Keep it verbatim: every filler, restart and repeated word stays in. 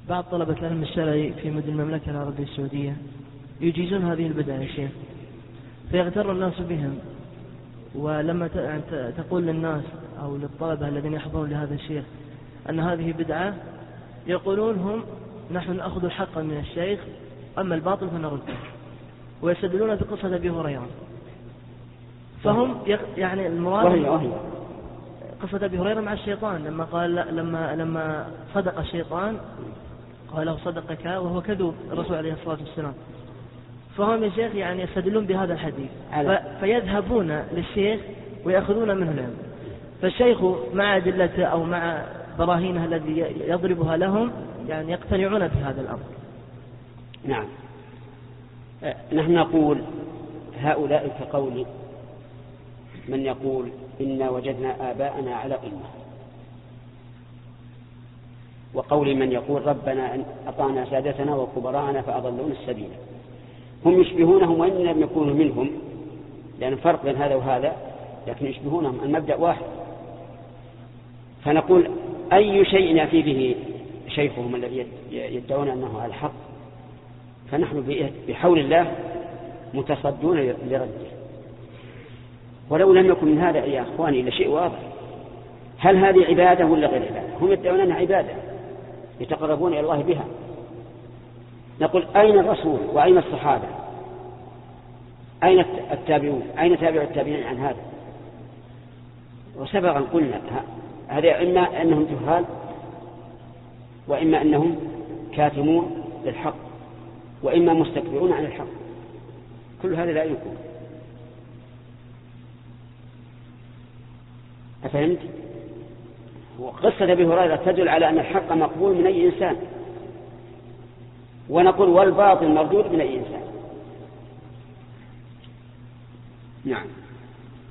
بعض طلبة العلم الشرعي في مدن المملكة العربية السعودية يجيزون هذه البدع يا شيخ، فيغتر الناس بهم، ولما تقول للناس أو للطلبة الذين يحضرون لهذا الشيخ أن هذه بدعة يقولون هم نحن نأخذ الحق من الشيخ أما الباطل فنرده، ويستدلون بقصة أبي هريرة. فهم يعني المراد قصة أبي هريرة مع الشيطان لما قال لما لما صدق الشيطان قال له صدقك وهو كذوب الرسول عليه الصلاة والسلام. فهم يا شيخ يعني يستدلون بهذا الحديث فيذهبون للشيخ ويأخذون منه العلم، فالشيخ مع أدلته أو مع براهينه الذي يضربها لهم يعني يقتنعون بهذا الأمر. نعم، نحن نقول هؤلاء كقول من يقول إنا وجدنا آباءنا على أمة، وقول من يقول ربنا أن أطعنا سادتنا وكبراءنا فأضلون السبيل. هم يشبهونهم وإن لم يكونوا منهم، لأن فرق بين هذا وهذا، لكن يشبهونهم، المبدأ واحد. فنقول أي شيء يأتي به شيخهم الذي يدعون أنه على الحق فنحن بحول الله متصدون لرده. ولو لم يكن من هذا يا أخواني إلا شيء واضح، هل هذه عبادة ولا غير عبادة؟ هم يدعون أنها عبادة يتقربون إلى الله بها. نقول أين الرسول وأين الصحابة؟ أين التابعون؟ أين تابع التابعين عن هذا؟ وسبقا قلنا هذا إما أنهم جهال وإما أنهم كاتمون للحق وإما مستكبرون عن الحق، كل هذا لا يكون. أفهمت؟ وقصة أبي هريرة تدل على أن الحق مقبول من أي إنسان، ونقول والباطل مردود من أي إنسان. نعم.